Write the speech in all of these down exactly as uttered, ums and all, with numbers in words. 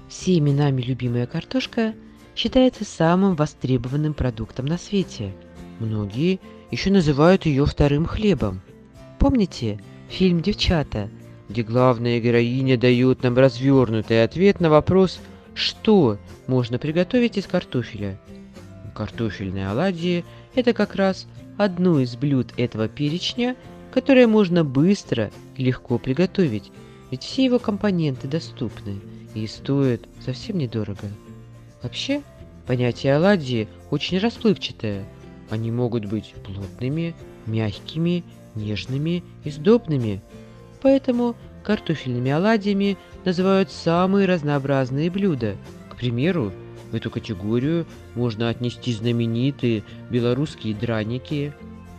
Всеми нами любимая картошка считается самым востребованным продуктом на свете. Многие еще называют ее вторым хлебом. Помните фильм «Девчата», где главная героиня дает нам развернутый ответ на вопрос, что можно приготовить из картофеля? Картофельные оладьи– это как раз одно из блюд этого перечня, которое можно быстро и легко приготовить, ведь все его компоненты доступны и стоят совсем недорого. Вообще, понятие оладьи очень расплывчатое. Они могут быть плотными, мягкими, нежными и сдобными. Поэтому картофельными оладьями называют самые разнообразные блюда. К примеру, в эту категорию можно отнести знаменитые белорусские драники,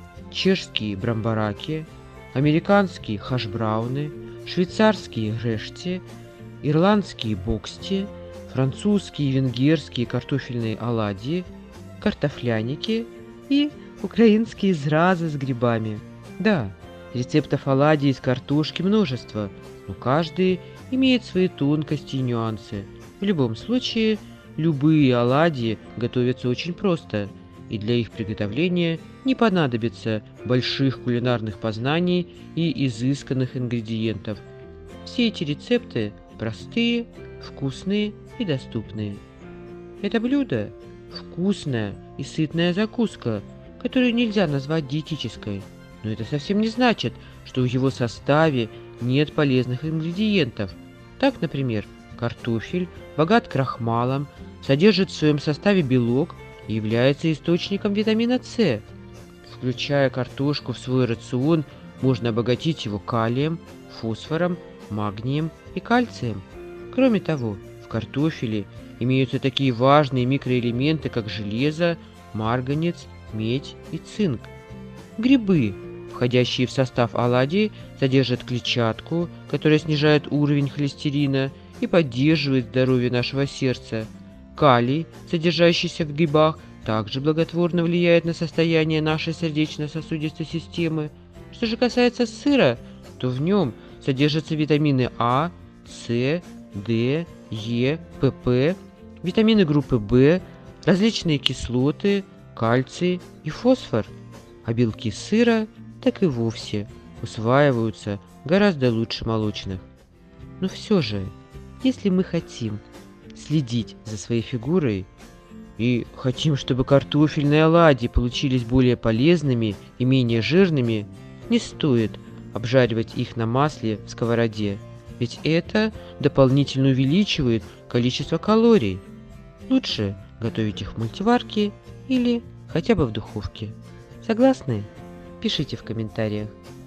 чешские брамбараки, американские хашбрауны, швейцарские грешти, ирландские боксти, французские и венгерские картофельные оладьи, картофляники и украинские зразы с грибами. Да, рецептов оладий из картошки множество, но каждый имеет свои тонкости и нюансы. В любом случае, любые оладьи готовятся очень просто, и для их приготовления не понадобится больших кулинарных познаний и изысканных ингредиентов. Все эти рецепты простые, вкусные и доступные. Это блюдо– вкусная и сытная закуска, которую нельзя назвать диетической. Но это совсем не значит, что в его составе нет полезных ингредиентов. Так, например, картофель богат крахмалом, содержит в своем составе белок и является источником витамина С. Включая картошку в свой рацион, можно обогатить его калием, фосфором, магнием и кальцием. Кроме того, в картофеле имеются такие важные микроэлементы, как железо, марганец, медь и цинк. Грибы, входящие в состав оладий, содержат клетчатку, которая снижает уровень холестерина и поддерживает здоровье нашего сердца. Калий, содержащийся в грибах, также благотворно влияет на состояние нашей сердечно-сосудистой системы. Что же касается сыра, то в нем содержатся витамины А, С, Д, Е, ПП, витамины группы В, различные кислоты, кальций и фосфор. А белки сыра так и вовсе усваиваются гораздо лучше молочных. Но все же, если мы хотим следить за своей фигурой и хотим, чтобы картофельные оладьи получились более полезными и менее жирными, не стоит обжаривать их на масле в сковороде, ведь это дополнительно увеличивает количество калорий. Лучше готовить их в мультиварке или хотя бы в духовке. Согласны? Пишите в комментариях.